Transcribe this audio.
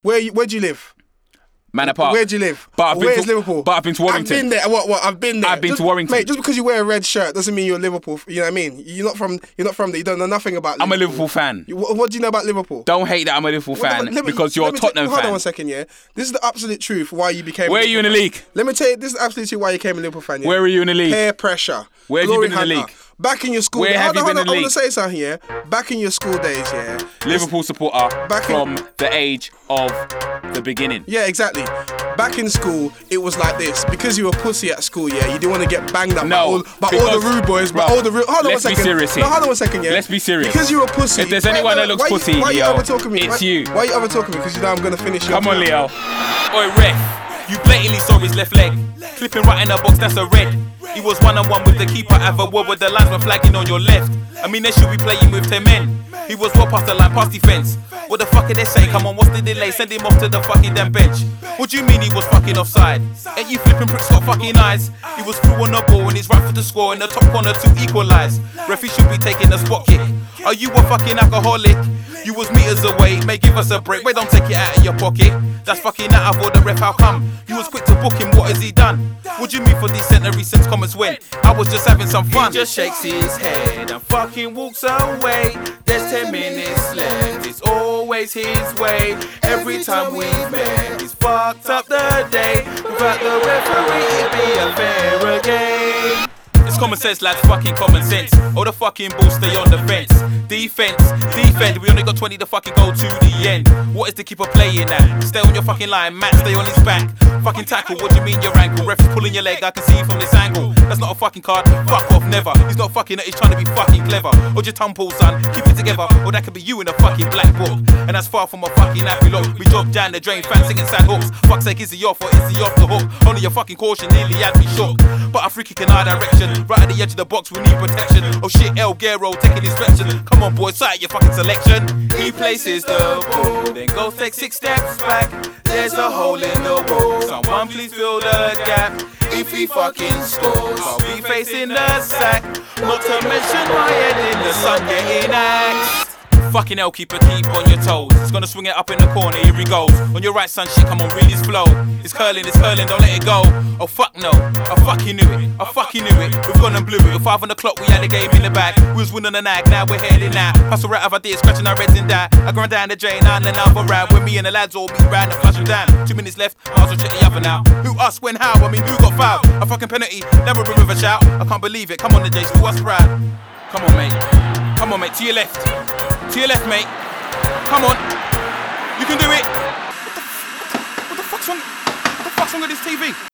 Where do you live? Manor Park. Where do you live? But Where's Liverpool? But I've been to Warrington. I've been there. What? I've been there. I've been to Warrington. Mate, just because you wear a red shirt doesn't mean you're Liverpool. You know what I mean? You're not from there. You don't know nothing about Liverpool. I'm a Liverpool fan. What do you know about Liverpool? Don't hate that I'm a Liverpool fan because you're a Tottenham fan. Hold on 1 second, yeah? This is the absolute truth why you became Where are you in the league? Let me tell you, this is the absolute truth why you became a Liverpool fan, yeah? Where are you in the league? Peer pressure. Where have you been in the league? Back in your school days. Where have you been in the league? I want to say something here. Back in your school days, yeah. Liverpool supporter from the age of the beginning. Yeah, exactly. Back in school, it was like this. Because you were pussy at school, yeah, you didn't want to get banged up by all the rude boys. Hold on 1 second. Be serious here. No, hold on 1 second, yeah. Let's be serious. Because you were pussy. If there's anyone that looks pussy, why are you over-talking me? It's you. Why are you over-talking me? Because you know I'm going to finish your Come on, Leo. Oi, ref, you blatantly saw his left leg. Clipping right in the box, that's a red. He was 1-on-1 with the keeper, have a word with the linesman flagging on your left. I mean, they should be playing with 10 men. He was well past the line, past defence. What the fuck are they saying? Come on, what's the delay? Send him off to the fucking damn bench. What do you mean he was fucking offside? Ain't you flipping pricks got fucking eyes? He was through on the ball and he's right for the score in the top corner to equalise. Referee should be taking a spot kick. Are you a fucking alcoholic? You was meters away, may give us a break. Wait, don't take it out of your pocket. That's fucking out of order, ref, how come? You was quick to book him, what has he done? What do you mean for these centenary sense comments when I was just having some fun? He just shakes his head and fucking walks away. There's 10 minutes left, it's always his way. Every time we've met, he's fucked up the day. Without the referee, it'd be unfair again. It's common sense, lads, fucking common sense. All the fucking balls stay on the fence. Defend, we only got 20 to fucking go to the end. What is the keeper playing at? Stay on your fucking line, Matt, stay on his back. Fucking tackle, what do you mean your ankle? Ref is pulling your leg, I can see you from this angle. That's not a fucking card, fuck off, never. He's not fucking it, he's trying to be fucking clever. Hold your tongue, Paul, son, keep it together. Or that could be you in a fucking black book. And that's far from a fucking happy look. We drop down the drain, fans singing sad hooks. Fuck's sake, is he off or is he off the hook? Only your fucking caution nearly had me shook. But a free kick in our direction, right at the edge of the box, we need protection. Oh shit, El Guerrero taking inspection. Come on, boys, sight your fucking selection. He places the ball, then goes take 6 steps back. There's a hole in the wall, someone please fill the gap. If he fucking scores, I'll be facing the sack. Not to mention my head in the sun getting axed. Fucking hell, keeper, keep on your toes. He's gonna swing it up in the corner, here he goes. On your right, son, shit, come on, reel his flow. It's curling, don't let it go. Oh fuck no, I fucking knew it, We've gone and blew it. At 5 o'clock, we had the game in the bag. We was winning the nag, now we're heading out. Pass a rat of ideas, scratching our reds in that. I gone down the drain, and another round. When me and the lads all meet round and flush them down. 2 minutes left, might as well check the oven out. Who, us, when, how? I mean, who got fouled? A fucking penalty, never remember a shout. I can't believe it, come on the Jays, who us proud? Come on, mate, to your left. To your left, mate. Come on. You can do it. What the fuck's wrong with this TV?